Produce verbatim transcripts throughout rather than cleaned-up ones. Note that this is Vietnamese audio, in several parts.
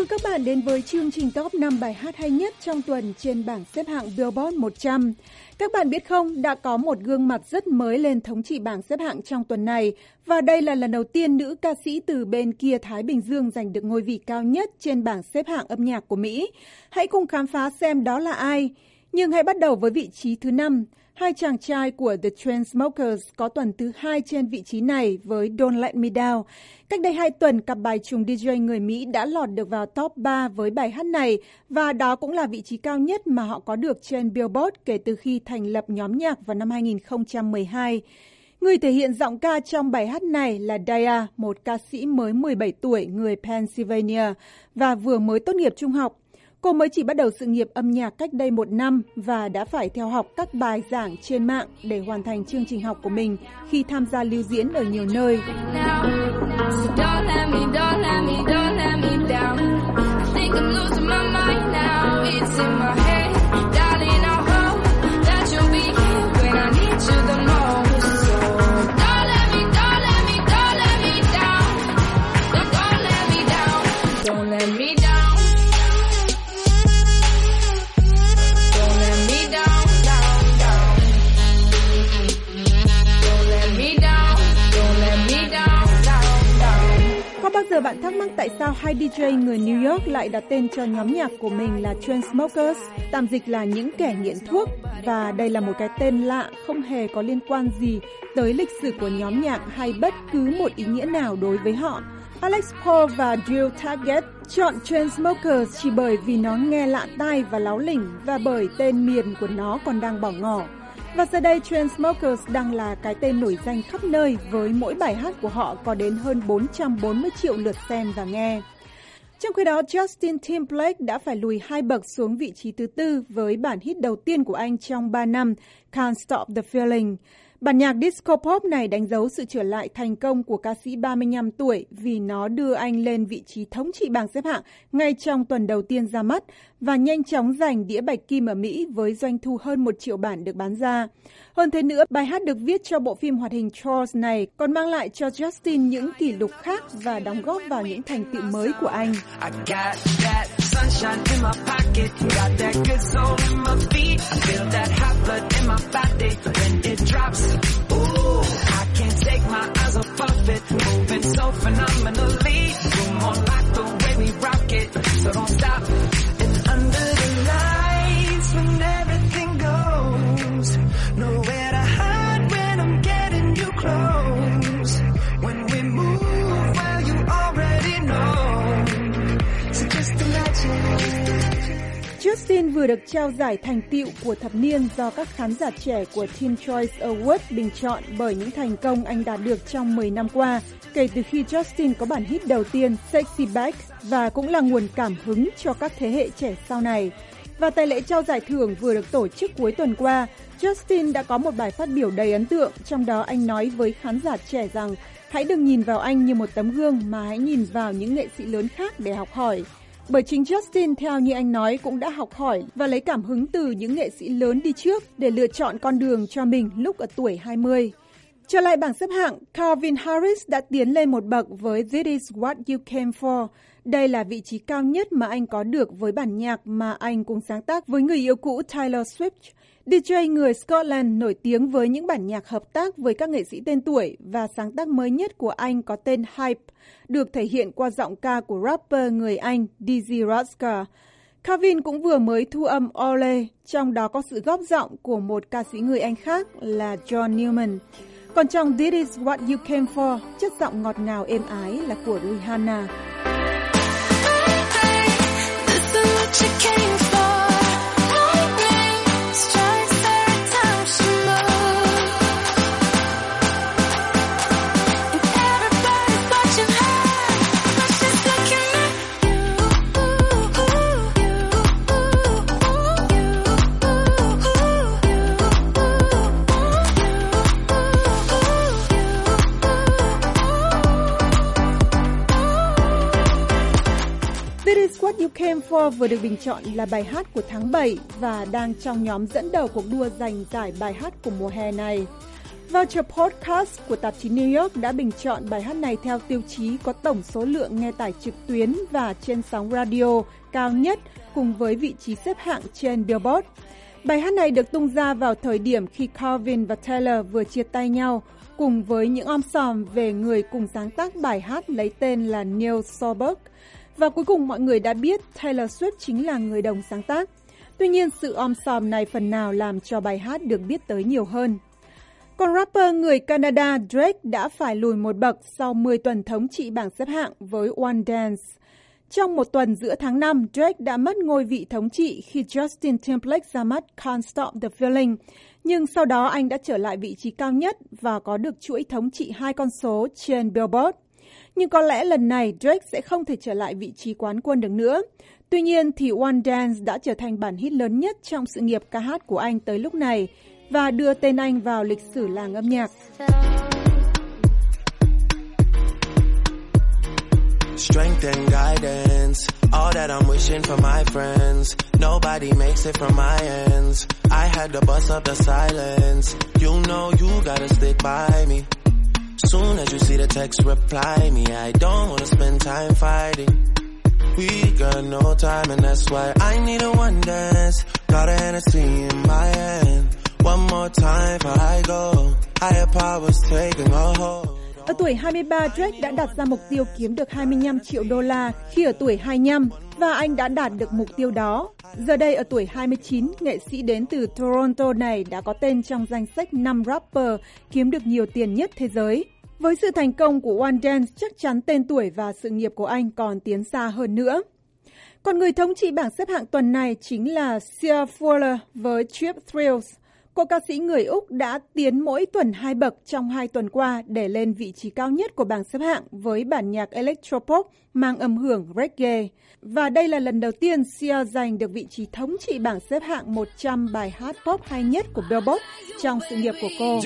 mừng các bạn đến với chương trình top năm bài hát hay nhất trong tuần trên bảng xếp hạng Billboard một trăm. Các bạn biết không, đã có một gương mặt rất mới lên thống trị bảng xếp hạng trong tuần này, và đây là lần đầu tiên nữ ca sĩ từ bên kia Thái Bình Dương giành được ngôi vị cao nhất trên bảng xếp hạng âm nhạc của Mỹ. Hãy cùng khám phá xem đó là ai. Nhưng hãy bắt đầu với vị trí thứ năm. Hai chàng trai của The Chainsmokers có tuần thứ hai trên vị trí này với Don't Let Me Down. Cách đây hai tuần, cặp bài trùng đi giây người Mỹ đã lọt được vào top ba với bài hát này, và đó cũng là vị trí cao nhất mà họ có được trên Billboard kể từ khi thành lập nhóm nhạc vào năm hai nghìn không trăm mười hai. Người thể hiện giọng ca trong bài hát này là Daya, một ca sĩ mới mười bảy tuổi, người Pennsylvania, và vừa mới tốt nghiệp trung học. Cô mới chỉ bắt đầu sự nghiệp âm nhạc cách đây một năm và đã phải theo học các bài giảng trên mạng để hoàn thành chương trình học của mình khi tham gia lưu diễn ở nhiều nơi. Có bao giờ bạn thắc mắc tại sao hai đi giây người New York lại đặt tên cho nhóm nhạc của mình là Chainsmokers, tạm dịch là những kẻ nghiện thuốc, và đây là một cái tên lạ không hề có liên quan gì tới lịch sử của nhóm nhạc hay bất cứ một ý nghĩa nào đối với họ. Alex Paul và Drew Target chọn Chainsmokers chỉ bởi vì nó nghe lạ tai và láo lỉnh, và bởi tên miền của nó còn đang bỏ ngỏ. Và giờ đây Chainsmokers đang là cái tên nổi danh khắp nơi, với mỗi bài hát của họ có đến hơn bốn trăm bốn mươi triệu lượt xem và nghe. Trong khi đó, Justin Timberlake đã phải lùi hai bậc xuống vị trí thứ tư với bản hit đầu tiên của anh trong ba năm, Can't Stop the Feeling. Bản nhạc disco pop này đánh dấu sự trở lại thành công của ca sĩ ba mươi lăm tuổi vì nó đưa anh lên vị trí thống trị bảng xếp hạng ngay trong tuần đầu tiên ra mắt và nhanh chóng giành đĩa bạch kim ở Mỹ với doanh thu hơn một triệu bản được bán ra. Hơn thế nữa, bài hát được viết cho bộ phim hoạt hình Trolls này còn mang lại cho Justin những kỷ lục khác và đóng góp vào những thành tựu mới của anh. Sunshine in my pocket, got that good soul in my feet. I feel that hot blood in my body when it drops. Ooh, I can't take my eyes off of it, moving so phenomenally. You're more like the way we rock it, so don't stop. And under the lights, when everything goes, nowhere to hide when I'm getting you close. When we move, well you already know. So just imagine. Justin vừa được trao giải thành tựu của thập niên do các khán giả trẻ của Teen Choice Awards bình chọn bởi những thành công anh đạt được trong mười năm qua, kể từ khi Justin có bản hit đầu tiên Sexy Back, và cũng là nguồn cảm hứng cho các thế hệ trẻ sau này. Và tại lễ trao giải thưởng vừa được tổ chức cuối tuần qua, Justin đã có một bài phát biểu đầy ấn tượng, trong đó anh nói với khán giả trẻ rằng hãy đừng nhìn vào anh như một tấm gương mà hãy nhìn vào những nghệ sĩ lớn khác để học hỏi. Bởi chính Justin, theo như anh nói, cũng đã học hỏi và lấy cảm hứng từ những nghệ sĩ lớn đi trước để lựa chọn con đường cho mình lúc ở tuổi hai mươi. Trở lại bảng xếp hạng, Calvin Harris đã tiến lên một bậc với This Is What You Came For. Đây là vị trí cao nhất mà anh có được với bản nhạc mà anh cùng sáng tác với người yêu cũ Taylor Swift. đi giây người Scotland nổi tiếng với những bản nhạc hợp tác với các nghệ sĩ tên tuổi, và sáng tác mới nhất của anh có tên Hype, được thể hiện qua giọng ca của rapper người Anh Dizzee Rascal. Calvin cũng vừa mới thu âm Ole, trong đó có sự góp giọng của một ca sĩ người Anh khác là John Newman. Còn trong This Is What You Came For, chất giọng ngọt ngào êm ái là của Rihanna. What You Came For vừa được bình chọn là bài hát của tháng bảy và đang trong nhóm dẫn đầu cuộc đua giành giải bài hát của mùa hè này. Vulture Podcast của tạp chí New York đã bình chọn bài hát này theo tiêu chí có tổng số lượng nghe tải trực tuyến và trên sóng radio cao nhất cùng với vị trí xếp hạng trên Billboard. Bài hát này được tung ra vào thời điểm khi Calvin và Taylor vừa chia tay nhau, cùng với những om sòm về người cùng sáng tác bài hát lấy tên là Neil Solberg. Và cuối cùng mọi người đã biết Taylor Swift chính là người đồng sáng tác. Tuy nhiên sự om sòm này phần nào làm cho bài hát được biết tới nhiều hơn. Còn rapper người Canada Drake đã phải lùi một bậc sau mười tuần thống trị bảng xếp hạng với One Dance. Trong một tuần giữa tháng năm, Drake đã mất ngôi vị thống trị khi Justin Timberlake ra mắt Can't Stop the Feeling. Nhưng sau đó anh đã trở lại vị trí cao nhất và có được chuỗi thống trị hai con số trên Billboard. Nhưng có lẽ lần này Drake sẽ không thể trở lại vị trí quán quân được nữa. Tuy nhiên thì One Dance đã trở thành bản hit lớn nhất trong sự nghiệp ca hát của anh tới lúc này và đưa tên anh vào lịch sử làng âm nhạc. Strength and guidance, all that I'm wishing for my friends. Nobody makes it from my ends. I had to bust up the silence. You know you gotta stick by me. Soon as you see the text, reply me. I don't wanna spend time fighting. We got no time and that's why I need a one dance. Got a Hennessy in my hand. One more time before I go. Higher powers taking a hold. Ở tuổi hai mươi ba, Drake đã đặt ra mục tiêu kiếm được hai mươi lăm triệu đô la khi ở tuổi hai mươi lăm và anh đã đạt được mục tiêu đó. Giờ đây ở tuổi hai mươi chín, nghệ sĩ đến từ Toronto này đã có tên trong danh sách năm rapper kiếm được nhiều tiền nhất thế giới. Với sự thành công của One Dance, chắc chắn tên tuổi và sự nghiệp của anh còn tiến xa hơn nữa. Còn người thống trị bảng xếp hạng tuần này chính là Sia Furler với Cheap Thrills. Cô ca sĩ người Úc đã tiến mỗi tuần hai bậc trong hai tuần qua để lên vị trí cao nhất của bảng xếp hạng với bản nhạc electropop mang âm hưởng reggae. Và đây là lần đầu tiên Sia giành được vị trí thống trị bảng xếp hạng một trăm bài hát pop hay nhất của Billboard trong sự nghiệp của cô.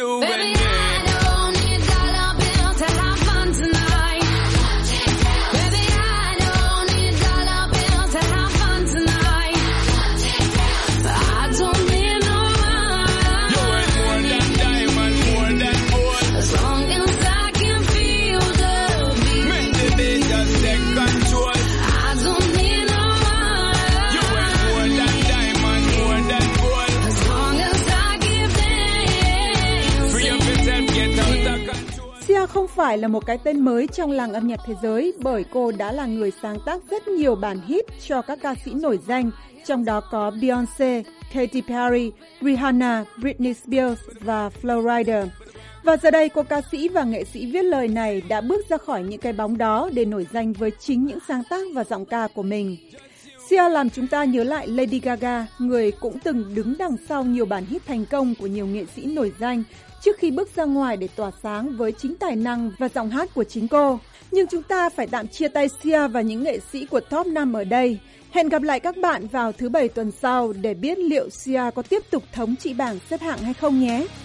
Không phải là một cái tên mới trong làng âm nhạc thế giới bởi cô đã là người sáng tác rất nhiều bản hit cho các ca sĩ nổi danh, trong đó có Beyoncé, Katy Perry, Rihanna, Britney Spears và Flo Rida. Và giờ đây cô ca sĩ và nghệ sĩ viết lời này đã bước ra khỏi những cái bóng đó để nổi danh với chính những sáng tác và giọng ca của mình. Sia làm chúng ta nhớ lại Lady Gaga, người cũng từng đứng đằng sau nhiều bản hit thành công của nhiều nghệ sĩ nổi danh trước khi bước ra ngoài để tỏa sáng với chính tài năng và giọng hát của chính cô. Nhưng chúng ta phải tạm chia tay Sia và những nghệ sĩ của top năm ở đây. Hẹn gặp lại các bạn vào thứ Bảy tuần sau để biết liệu Sia có tiếp tục thống trị bảng xếp hạng hay không nhé.